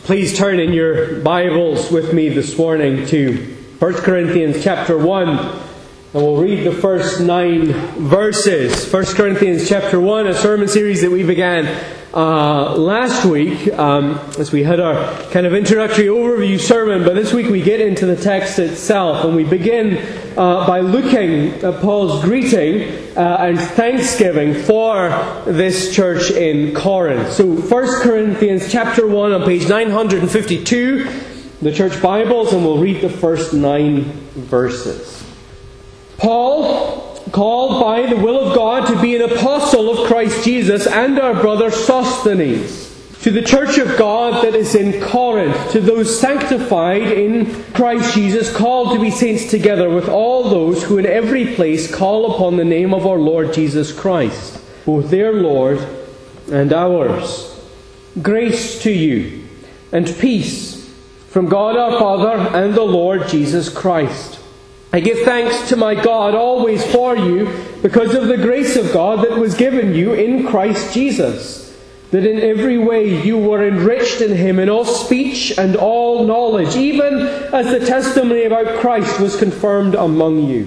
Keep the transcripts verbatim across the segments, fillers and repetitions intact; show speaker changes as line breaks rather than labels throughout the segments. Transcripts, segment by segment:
Please turn in your Bibles with me this morning to First Corinthians chapter one, and we'll read the first nine verses. First Corinthians chapter one, a sermon series that we began uh, last week um, as we had our kind of introductory overview sermon, but this week we get into the text itself, and we begin uh, by looking at Paul's greeting Uh, and thanksgiving for this church in Corinth. So First Corinthians chapter one on page nine hundred fifty-two, the church Bibles, and we'll read the first nine verses. Paul, called by the will of God to be an apostle of Christ Jesus, and our brother Sosthenes, to the church of God that is in Corinth, to those sanctified in Christ Jesus, called to be saints together with all those who in every place call upon the name of our Lord Jesus Christ, both their Lord and ours. Grace to you and peace from God our Father and the Lord Jesus Christ. I give thanks to my God always for you, because of the grace of God that was given you in Christ Jesus, that in every way you were enriched in Him in all speech and all knowledge, even as the testimony about Christ was confirmed among you,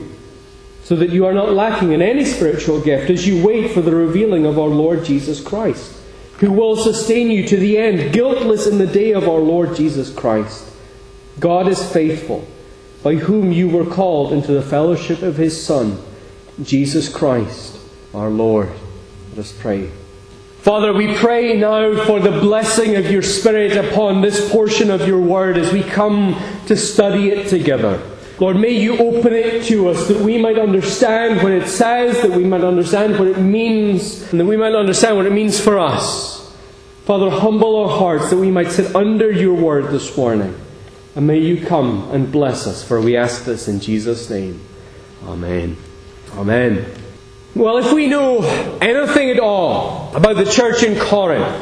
so that you are not lacking in any spiritual gift as you wait for the revealing of our Lord Jesus Christ, who will sustain you to the end, guiltless in the day of our Lord Jesus Christ. God is faithful, by whom you were called into the fellowship of His Son, Jesus Christ, our Lord. Let us pray. Father, we pray now for the blessing of your Spirit upon this portion of your Word as we come to study it together. Lord, may you open it to us that we might understand what it says, that we might understand what it means, and that we might understand what it means for us. Father, humble our hearts that we might sit under your Word this morning. And may you come and bless us, for we ask this in Jesus' name. Amen. Amen. Well, if we know anything at all about the church in Corinth,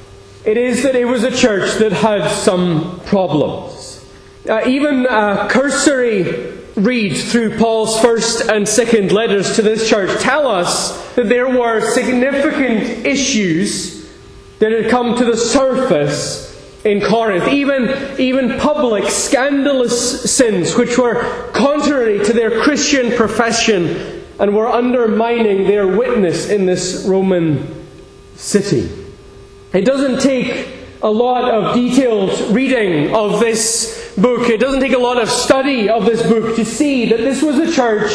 it is that it was a church that had some problems. Uh, even a cursory read through Paul's first and second letters to this church tell us that there were significant issues that had come to the surface in Corinth. Even, even public, scandalous sins which were contrary to their Christian profession and were undermining their witness in this Roman city. It doesn't take a lot of detailed reading of this book. It doesn't take a lot of study of this book to see that this was a church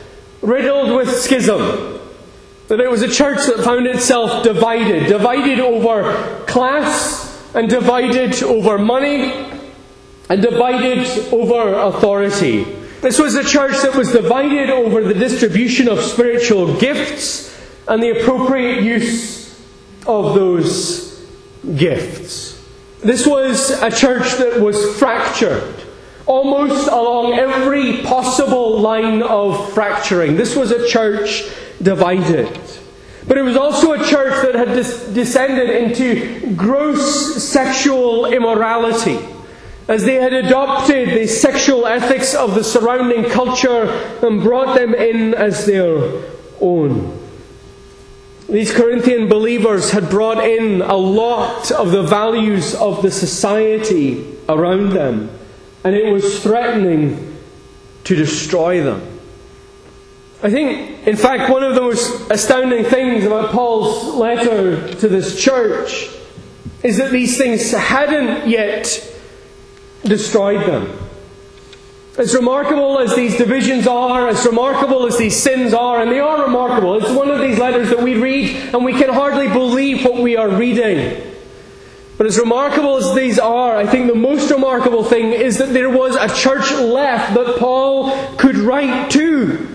riddled with schism. That it was a church that found itself divided. Divided over class, and divided over money, and divided over authority. This was a church that was divided over the distribution of spiritual gifts and the appropriate use of those gifts. This was a church that was fractured, almost along every possible line of fracturing. This was a church divided. But it was also a church that had des- descended into gross sexual immorality, as they had adopted the sexual ethics of the surrounding culture and brought them in as their own. These Corinthian believers had brought in a lot of the values of the society around them, and it was threatening to destroy them. I think, in fact, one of the most astounding things about Paul's letter to this church is that these things hadn't yet destroyed them. As remarkable as these divisions are, as remarkable as these sins are, and they are remarkable, it's one of these letters that we read and we can hardly believe what we are reading. But as remarkable as these are, I think the most remarkable thing is that there was a church left that Paul could write to.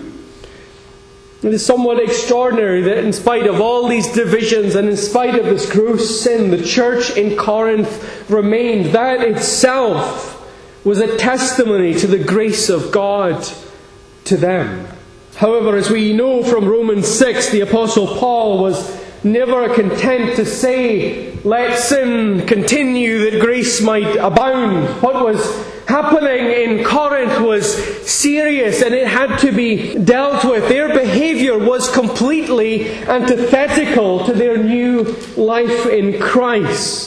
It is somewhat extraordinary that in spite of all these divisions and in spite of this gross sin, the church in Corinth remained. That itself was a testimony to the grace of God to them. However, as we know from Romans six, the Apostle Paul was never content to say, "Let sin continue that grace might abound." What was happening in Corinth was serious, and it had to be dealt with. Their behavior was completely antithetical to their new life in Christ.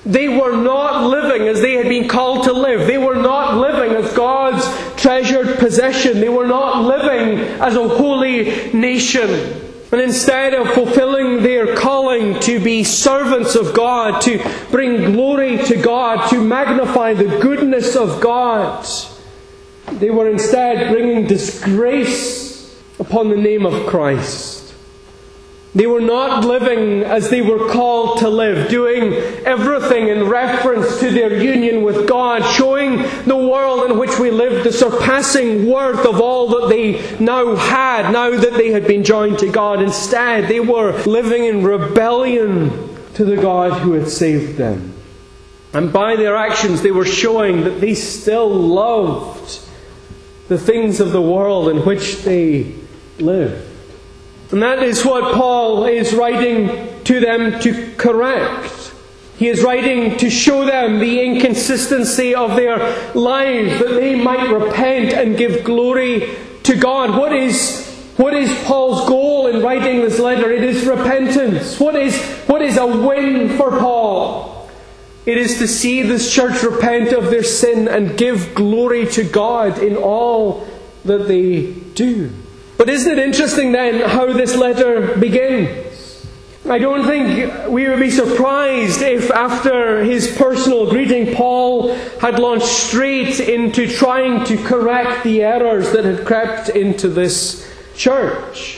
They were not living as they had been called to live. They were not living as God's treasured possession. They were not living as a holy nation. And instead of fulfilling their calling to be servants of God, to bring glory to God, to magnify the goodness of God, they were instead bringing disgrace upon the name of Christ. They were not living as they were called to live, doing everything in reference to their union with God, showing the world in which we lived the surpassing worth of all that they now had, now that they had been joined to God. Instead, they were living in rebellion to the God who had saved them. And by their actions, they were showing that they still loved the things of the world in which they lived. And that is what Paul is writing to them to correct. He is writing to show them the inconsistency of their lives, that they might repent and give glory to God. What is, what is Paul's goal in writing this letter? It is repentance. What is, what is a win for Paul? It is to see this church repent of their sin and give glory to God in all that they do. But isn't it interesting then how this letter begins? I don't think we would be surprised if after his personal greeting Paul had launched straight into trying to correct the errors that had crept into this church.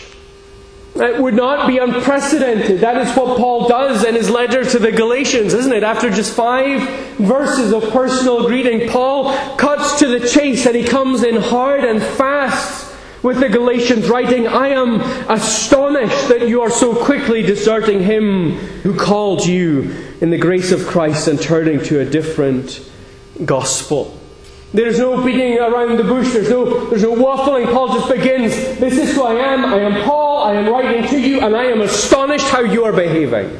It would not be unprecedented. That is what Paul does in his letter to the Galatians, isn't it? After just five verses of personal greeting, Paul cuts to the chase and he comes in hard and fast with the Galatians, writing, I am astonished that you are so quickly deserting him who called you in the grace of Christ and turning to a different gospel. There's no beating around the bush. There's no, there's no waffling. Paul just begins, this is who I am. I am Paul. I am writing to you, and I am astonished how you are behaving.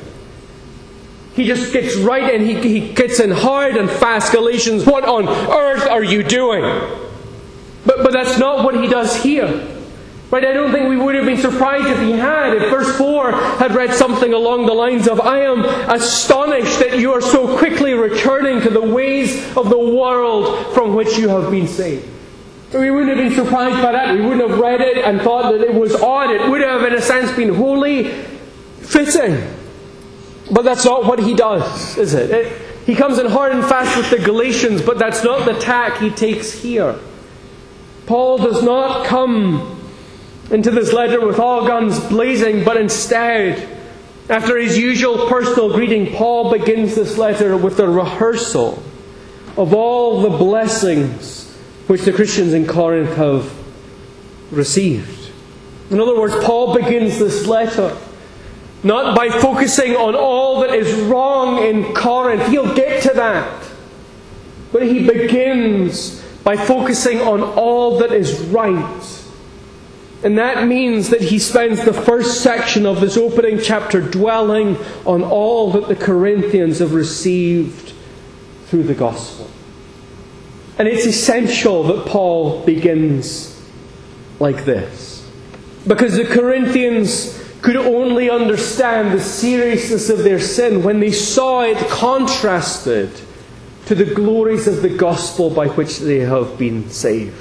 He just gets right in. He, he gets in hard and fast. Galatians, what on earth are you doing? But, but that's not what he does here. Right? I don't think we would have been surprised if he had. If verse four had read something along the lines of, I am astonished that you are so quickly returning to the ways of the world from which you have been saved. We wouldn't have been surprised by that. We wouldn't have read it and thought that it was odd. It would have, in a sense, been wholly fitting. But that's not what he does, is it? it he comes in hard and fast with the Galatians, but that's not the tack he takes here. Paul does not come into this letter with all guns blazing, but instead, after his usual personal greeting, Paul begins this letter with a rehearsal of all the blessings which the Christians in Corinth have received. In other words, Paul begins this letter not by focusing on all that is wrong in Corinth. He'll get to that. But he begins by focusing on all that is right. And that means that he spends the first section of this opening chapter dwelling on all that the Corinthians have received through the gospel. And it's essential that Paul begins like this, because the Corinthians could only understand the seriousness of their sin when they saw it contrasted to the glories of the gospel by which they have been saved.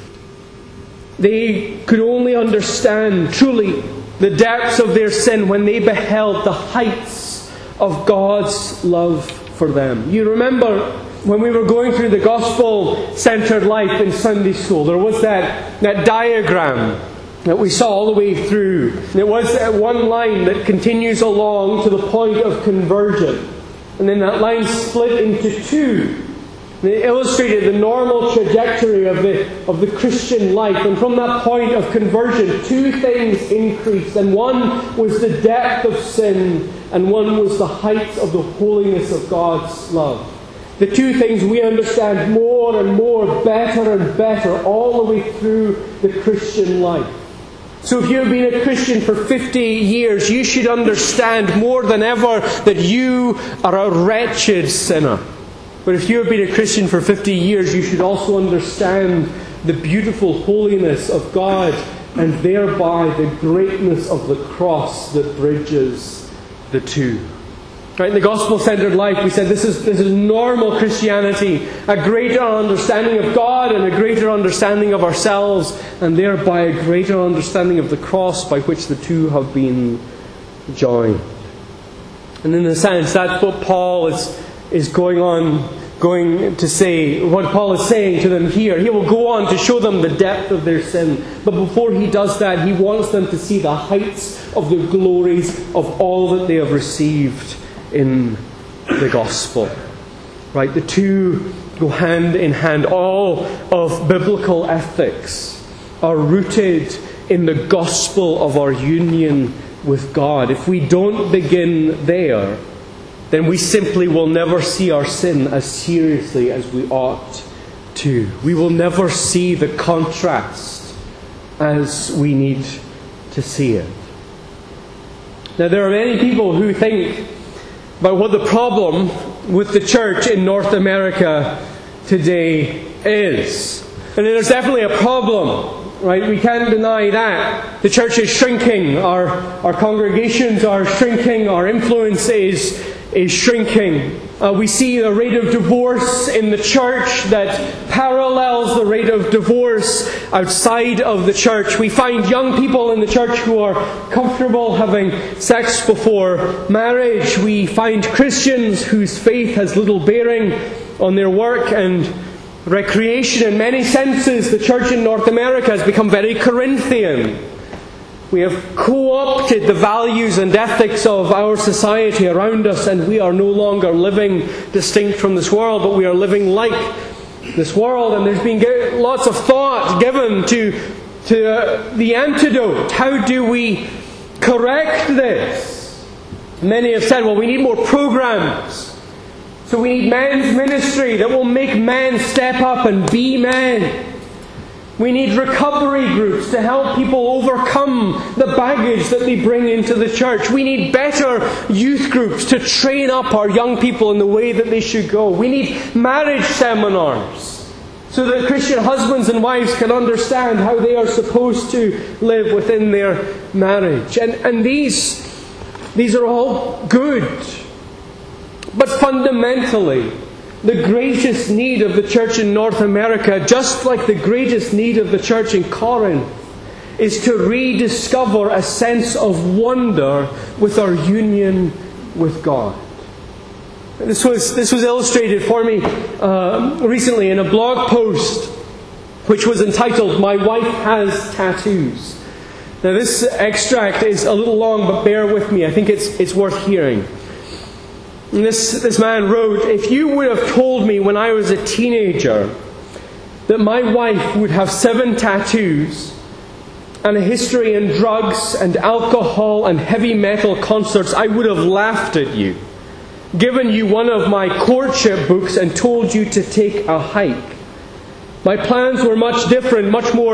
They could only understand truly the depths of their sin when they beheld the heights of God's love for them. You remember when we were going through the gospel-centered life in Sunday school, there was that, that diagram that we saw all the way through. There was one line that continues along to the point of conversion. And then that line split into two. They illustrated the normal trajectory of the, of the Christian life. And from that point of conversion, two things increased. And one was the depth of sin, and one was the height of the holiness of God's love. The two things we understand more and more, better and better, all the way through the Christian life. So if you've been a Christian for fifty years, you should understand more than ever that you are a wretched sinner. But if you have been a Christian for fifty years, you should also understand the beautiful holiness of God and thereby the greatness of the cross that bridges the two. Right, in the gospel-centered life, we said this is this is normal Christianity, a greater understanding of God and a greater understanding of ourselves, and thereby a greater understanding of the cross by which the two have been joined. And in a sense, that's what Paul is is going on, going to say, what Paul is saying to them here. He will go on to show them the depth of their sin. But before he does that, he wants them to see the heights of the glories of all that they have received in the gospel. Right? The two go hand in hand. All of biblical ethics are rooted in the gospel of our union with God. If we don't begin there, then we simply will never see our sin as seriously as we ought to. We will never see the contrast as we need to see it. Now, there are many people who think about what the problem with the church in North America today is. And there's definitely a problem, right? We can't deny that. The church is shrinking. Our, our congregations are shrinking. Our influence is, is shrinking. Uh, we see the rate of divorce in the church that parallels the rate of divorce outside of the church. We find young people in the church who are comfortable having sex before marriage. We find Christians whose faith has little bearing on their work and recreation. In many senses, the church in North America has become very Corinthian. We have co-opted the values and ethics of our society around us, and we are no longer living distinct from this world, but we are living like this world. And there's been lots of thought given to, to uh, the antidote. How do we correct this? Many have said, well, we need more programs. So we need men's ministry that will make men step up and be men. We need recovery groups to help people overcome the baggage that they bring into the church. We need better youth groups to train up our young people in the way that they should go. We need marriage seminars so that Christian husbands and wives can understand how they are supposed to live within their marriage. And, and these, these are all good. But fundamentally, the greatest need of the church in North America, just like the greatest need of the church in Corinth, is to rediscover a sense of wonder with our union with God. This was, this was illustrated for me uh, recently in a blog post which was entitled, "My Wife Has Tattoos." Now this extract is a little long, but bear with me. I think it's, it's worth hearing. And this, this man wrote, "If you would have told me when I was a teenager that my wife would have seven tattoos and a history in drugs and alcohol and heavy metal concerts, I would have laughed at you, given you one of my courtship books and told you to take a hike. My plans were much different, much more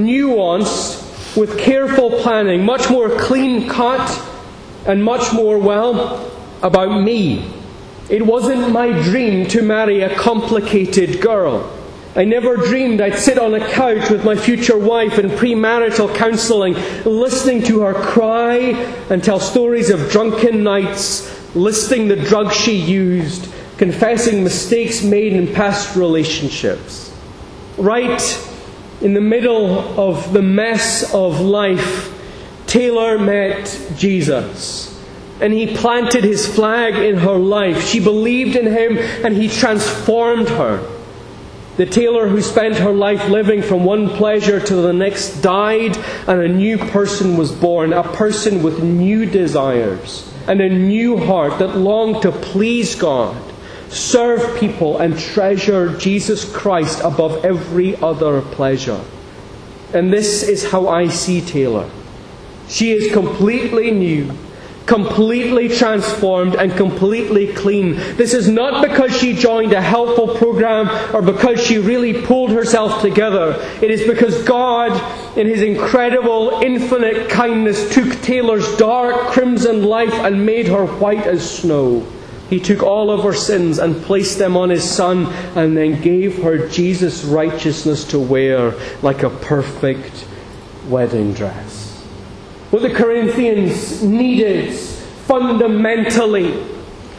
nuanced, with careful planning, much more clean cut, and much more, well, about me. It wasn't my dream to marry a complicated girl. I never dreamed I'd sit on a couch with my future wife in premarital counselling, listening to her cry and tell stories of drunken nights, listing the drugs she used, confessing mistakes made in past relationships. Right in the middle of the mess of life, Taylor met Jesus. And He planted His flag in her life. She believed in Him and He transformed her. The Taylor who spent her life living from one pleasure to the next died, and a new person was born. A person with new desires and a new heart that longed to please God, serve people, and treasure Jesus Christ above every other pleasure. And this is how I see Taylor. She is completely new, completely transformed, and completely clean. This is not because she joined a helpful program or because she really pulled herself together. It is because God, in His incredible, infinite kindness, took Taylor's dark, crimson life and made her white as snow. He took all of her sins and placed them on His Son, and then gave her Jesus' righteousness to wear like a perfect wedding dress. What the Corinthians needed fundamentally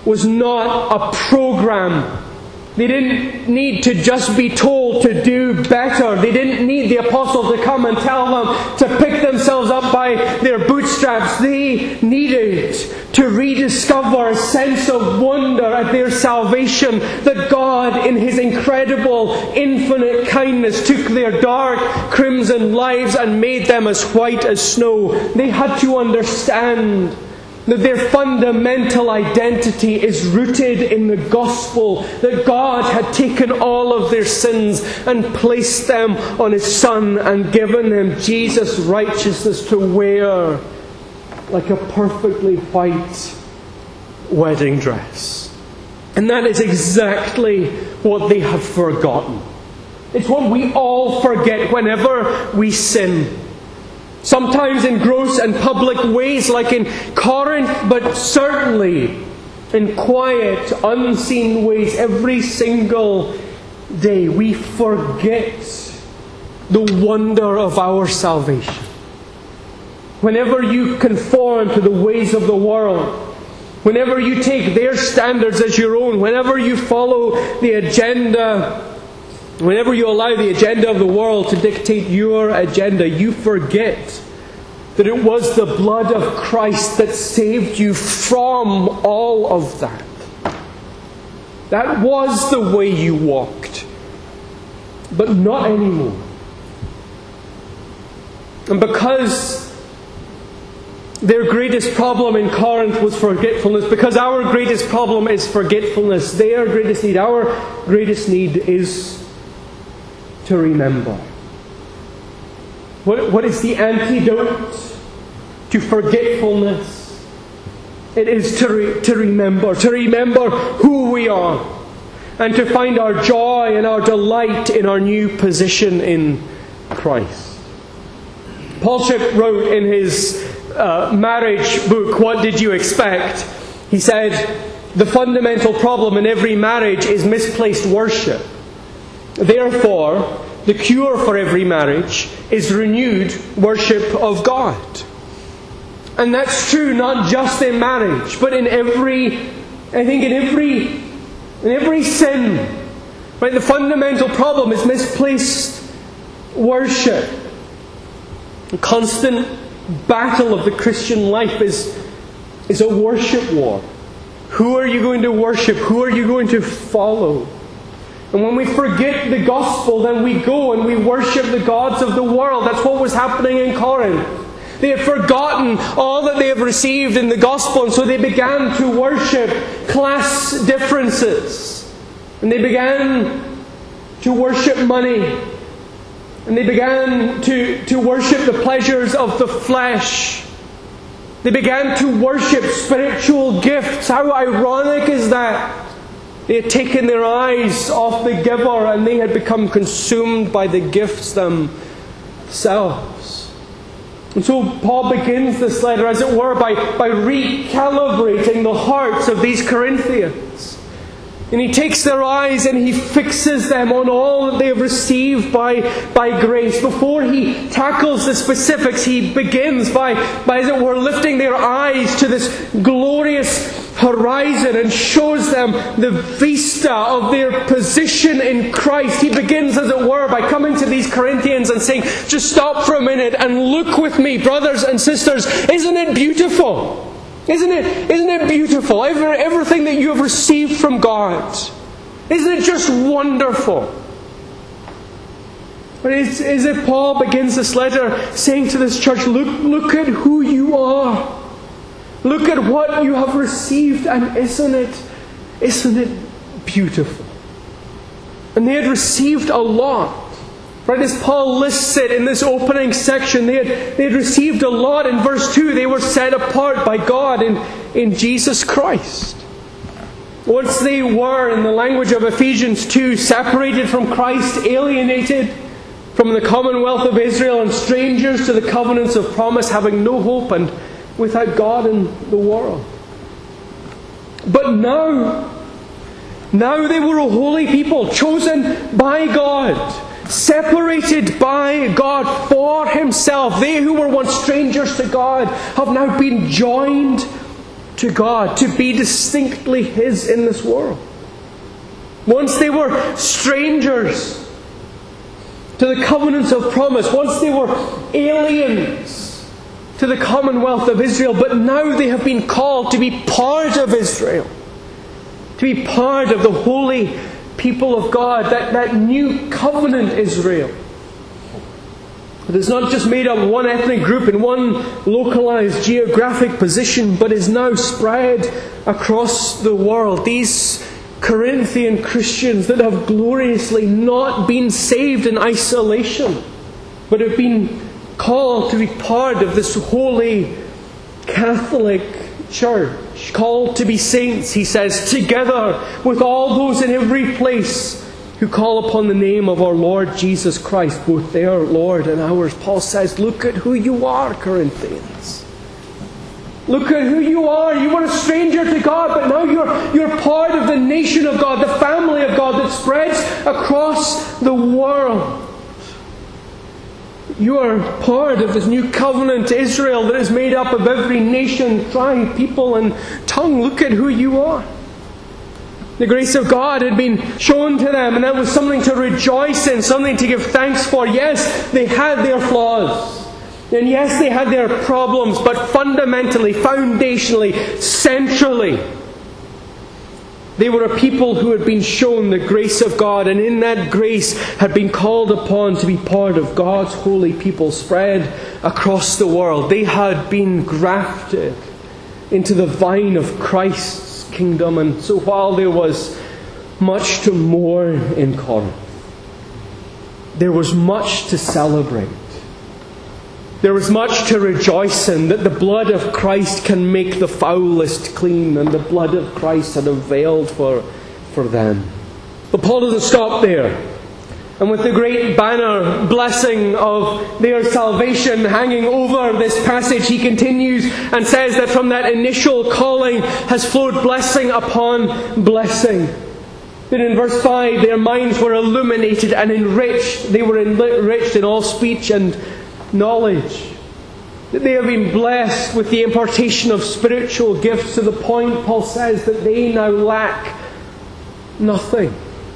was not a program. They didn't need to just be told to do better. They didn't need the apostle to come and tell them to pick themselves up by their bootstraps. They needed to rediscover a sense of wonder at their salvation, that God, in His incredible, infinite kindness, took their dark, crimson lives and made them as white as snow. They had to understand that their fundamental identity is rooted in the gospel, that God had taken all of their sins and placed them on His Son and given them Jesus' righteousness to wear like a perfectly white wedding dress. And that is exactly what they have forgotten. It's what we all forget whenever we sin. Sometimes in gross and public ways like in Corinth, but certainly in quiet, unseen ways every single day. We forget the wonder of our salvation. Whenever you conform to the ways of the world, whenever you take their standards as your own, whenever you follow the agenda, whenever you allow the agenda of the world to dictate your agenda, you forget that it was the blood of Christ that saved you from all of that. That was the way you walked, but not anymore. And because their greatest problem in Corinth was forgetfulness, because our greatest problem is forgetfulness, their greatest need, our greatest need is to remember. What, what is the antidote to forgetfulness? It is to, re, to remember, to remember who we are, and to find our joy and our delight in our new position in Christ. Paul Tripp wrote in his uh, marriage book, What Did You Expect? He said, the fundamental problem in every marriage is misplaced worship. Therefore, the cure for every marriage is renewed worship of God. And that's true not just in marriage, but in every, I think in every, in every sin. Right? The fundamental problem is misplaced worship. The constant battle of the Christian life is, is a worship war. Who are you going to worship? Who are you going to follow? And when we forget the gospel, then we go and we worship the gods of the world. That's what was happening in Corinth. They had forgotten all that they have received in the gospel, and so they began to worship class differences. And they began to worship money. And they began to, to worship the pleasures of the flesh. They began to worship spiritual gifts. How ironic is that? They had taken their eyes off the giver and they had become consumed by the gifts themselves. And so Paul begins this letter, as it were, by, by recalibrating the hearts of these Corinthians. And he takes their eyes and he fixes them on all that they have received by, by grace. Before he tackles the specifics, he begins by, by, as it were, lifting their eyes to this glorious horizon and shows them the vista of their position in Christ. He begins, as it were, by coming to these Corinthians and saying, just stop for a minute and look with me, brothers and sisters. Isn't it beautiful? Isn't it, isn't it beautiful? Every, everything that you have received from God. Isn't it just wonderful? But it's as if Paul begins this letter saying to this church, look, look at who you are. Look at what you have received, and isn't it, isn't it beautiful? And they had received a lot. Right, as Paul lists it in this opening section, they had, they had received a lot. In verse two, they were set apart by God in, in Jesus Christ. Once they were, in the language of Ephesians two, separated from Christ, alienated from the commonwealth of Israel, and strangers to the covenants of promise, having no hope and without God in the world. But now, now they were a holy people, chosen by God, separated by God for Himself. They who were once strangers to God have now been joined to God, to be distinctly His in this world. Once they were strangers to the covenants of promise. Once they were aliens to the commonwealth of Israel. But now they have been called to be part of Israel. To be part of the holy people of God. That, that new covenant Israel. It is not just made up of one ethnic group in one localized geographic position, but is now spread across the world. These Corinthian Christians that have gloriously not been saved in isolation, but have been called to be part of this holy Catholic Church, called to be saints, he says, together with all those in every place who call upon the name of our Lord Jesus Christ, both their Lord and ours. Paul says, look at who you are, Corinthians. Look at who you are. You were a stranger to God, but now you're, you're part of the nation of God, the family of God that spreads across the world. You are part of this new covenant Israel that is made up of every nation, tribe, people, and tongue. Look at who you are. The grace of God had been shown to them, and that was something to rejoice in, something to give thanks for. Yes, they had their flaws. And yes, they had their problems, but fundamentally, foundationally, centrally, they were a people who had been shown the grace of God, and in that grace had been called upon to be part of God's holy people spread across the world. They had been grafted into the vine of Christ's kingdom. And so while there was much to mourn in Corinth, there was much to celebrate. There was much to rejoice in, that the blood of Christ can make the foulest clean, and the blood of Christ had availed for, for them. But Paul doesn't stop there. And with the great banner blessing of their salvation hanging over this passage, he continues and says that from that initial calling has flowed blessing upon blessing. That in verse five, their minds were illuminated and enriched. They were enriched in all speech and knowledge. That they have been blessed with the impartation of spiritual gifts to the point, Paul says, that they now lack nothing.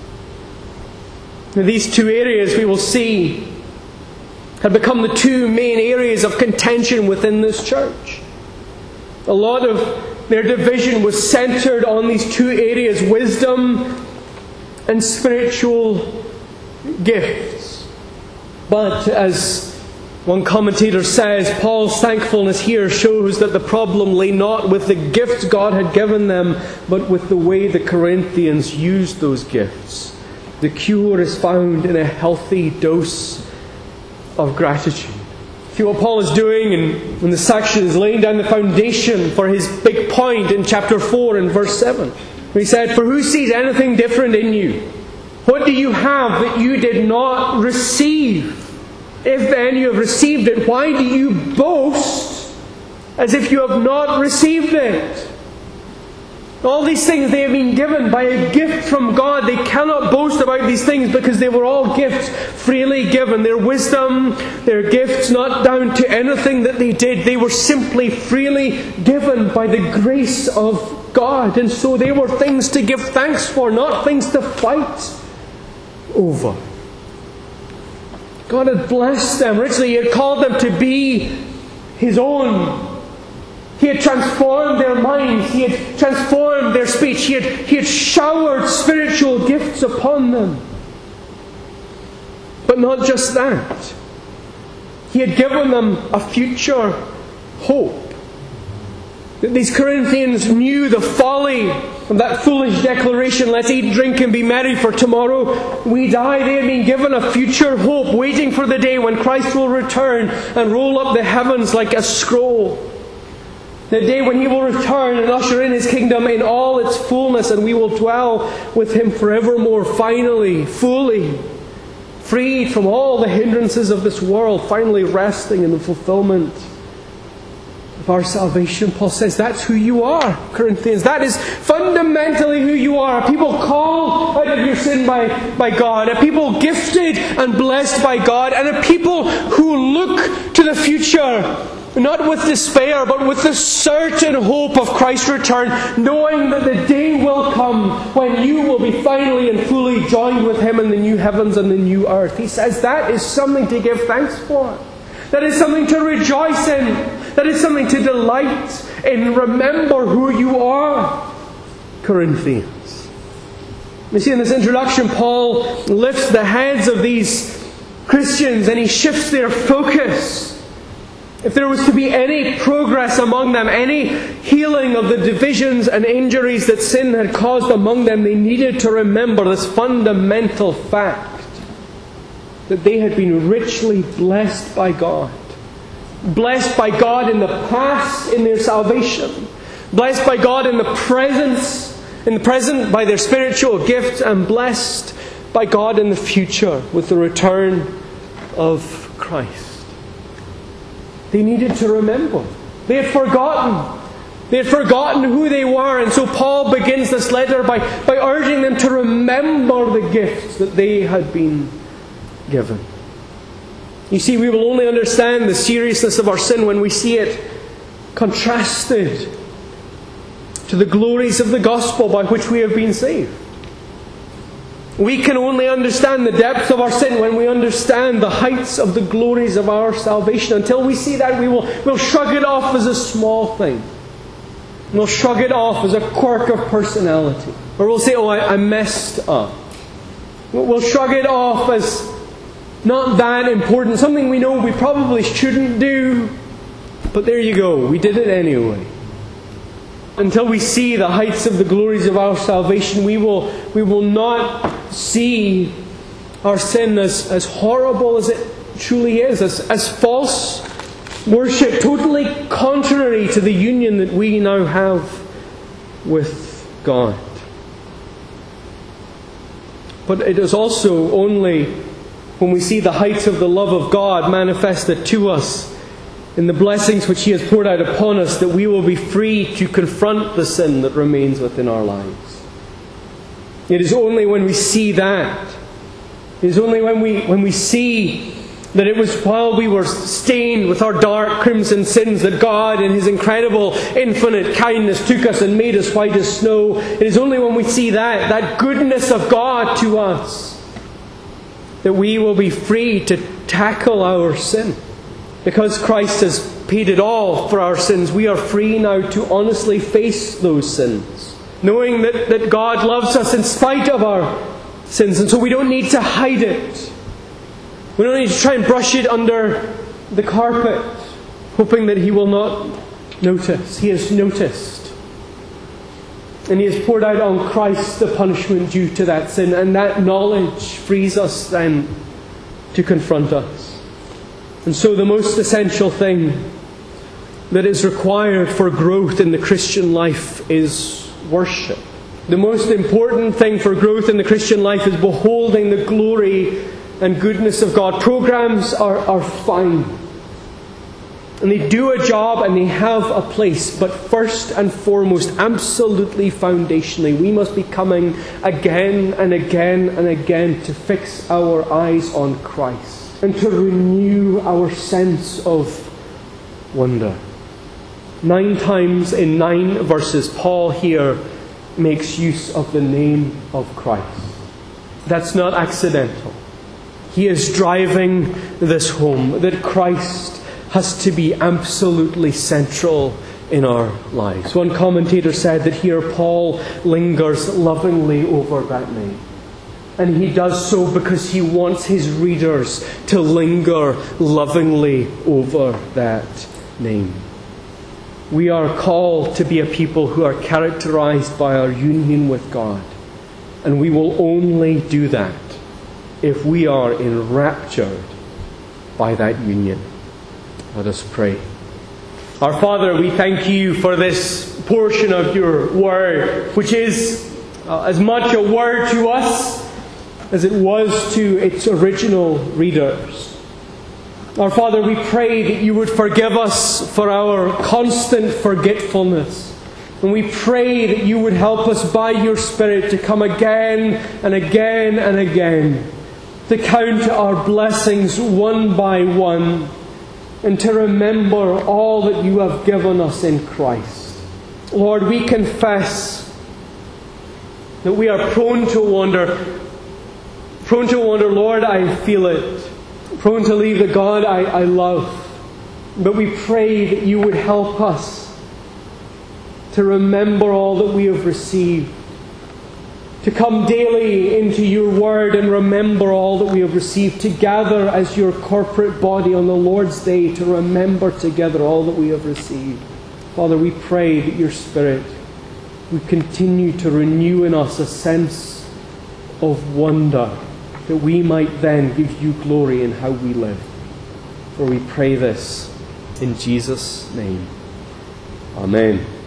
Now, these two areas we will see have become the two main areas of contention within this church. A lot of their division was centered on these two areas, wisdom and spiritual gifts. But as one commentator says, Paul's thankfulness here shows that the problem lay not with the gifts God had given them, but with the way the Corinthians used those gifts. The cure is found in a healthy dose of gratitude. See what Paul is doing in, in the section is laying down the foundation for his big point in chapter four and verse seven. He said, "For who sees anything different in you? What do you have that you did not receive? If then you have received it, why do you boast as if you have not received it?" All these things they have been given by a gift from God. They cannot boast about these things because they were all gifts freely given. Their wisdom, their gifts, not down to anything that they did. They were simply freely given by the grace of God. And so they were things to give thanks for, not things to fight over. God had blessed them richly. He had called them to be His own. He had transformed their minds. He had transformed their speech. He had, he had showered spiritual gifts upon them. But not just that. He had given them a future hope. That these Corinthians knew the folly of that foolish declaration, "Let's eat, drink, and be merry, for tomorrow we die." They had been given a future hope, waiting for the day when Christ will return and roll up the heavens like a scroll. The day when He will return and usher in His kingdom in all its fullness, and we will dwell with Him forevermore, finally, fully, freed from all the hindrances of this world, finally resting in the fulfillment of our salvation. Paul says that's who you are, Corinthians. That is fundamentally who you are. A people called out of your sin by, by God. A people gifted and blessed by God. And a people who look to the future not with despair, but with the certain hope of Christ's return, knowing that the day will come when you will be finally and fully joined with Him in the new heavens and the new earth. He says that is something to give thanks for. That is something to rejoice in. That is something to delight in. Remember who you are, Corinthians. You see, in this introduction, Paul lifts the heads of these Christians and he shifts their focus. If there was to be any progress among them, any healing of the divisions and injuries that sin had caused among them, they needed to remember this fundamental fact that they had been richly blessed by God. Blessed by God in the past in their salvation. Blessed by God in the presence, in the present by their spiritual gifts, and blessed by God in the future with the return of Christ. They needed to remember. They had forgotten. They had forgotten who they were. And so Paul begins this letter by, by urging them to remember the gifts that they had been given. You see, we will only understand the seriousness of our sin when we see it contrasted to the glories of the gospel by which we have been saved. We can only understand the depth of our sin when we understand the heights of the glories of our salvation. Until we see that, we will we'll shrug it off as a small thing. We'll shrug it off as a quirk of personality. Or we'll say, oh, I, I messed up. We'll shrug it off as not that important. Something we know we probably shouldn't do. But there you go. We did it anyway. Until we see the heights of the glories of our salvation, we will we will not see our sin as, as horrible as it truly is, as, as false worship, totally contrary to the union that we now have with God. But it is also only when we see the heights of the love of God manifested to us in the blessings which He has poured out upon us, that we will be free to confront the sin that remains within our lives. It is only when we see that, it is only when we when we see that it was while we were stained with our dark crimson sins that God in His incredible infinite kindness took us and made us white as snow. It is only when we see that, that goodness of God to us, that we will be free to tackle our sin. Because Christ has paid it all for our sins, we are free now to honestly face those sins, knowing that, that God loves us in spite of our sins, and so we don't need to hide it. We don't need to try and brush it under the carpet, hoping that He will not notice. He has noticed. And He has poured out on Christ the punishment due to that sin, and that knowledge frees us then to confront us. And so the most essential thing that is required for growth in the Christian life is worship. The most important thing for growth in the Christian life is beholding the glory and goodness of God. Programs are, are fine. And they do a job and they have a place. But first and foremost, absolutely foundationally, we must be coming again and again and again to fix our eyes on Christ. And to renew our sense of wonder. Nine times in nine verses, Paul here makes use of the name of Christ. That's not accidental. He is driving this home, that Christ has to be absolutely central in our lives. One commentator said that here Paul lingers lovingly over that name. And he does so because he wants his readers to linger lovingly over that name. We are called to be a people who are characterized by our union with God. And we will only do that if we are enraptured by that union. Let us pray. Our Father, we thank You for this portion of Your Word, which is uh, as much a word to us as it was to its original readers. Our Father, we pray that You would forgive us for our constant forgetfulness. And we pray that You would help us by Your Spirit to come again and again and again, to count our blessings one by one, and to remember all that you have given us in Christ. Lord, we confess that we are prone to wander. Prone to wander, Lord, I feel it. Prone to leave the God I, I love. But we pray that you would help us to remember all that we have received. To come daily into your word and remember all that we have received. To gather as your corporate body on the Lord's Day to remember together all that we have received. Father, we pray that your Spirit would continue to renew in us a sense of wonder, that we might then give you glory in how we live. For we pray this in Jesus' name. Amen.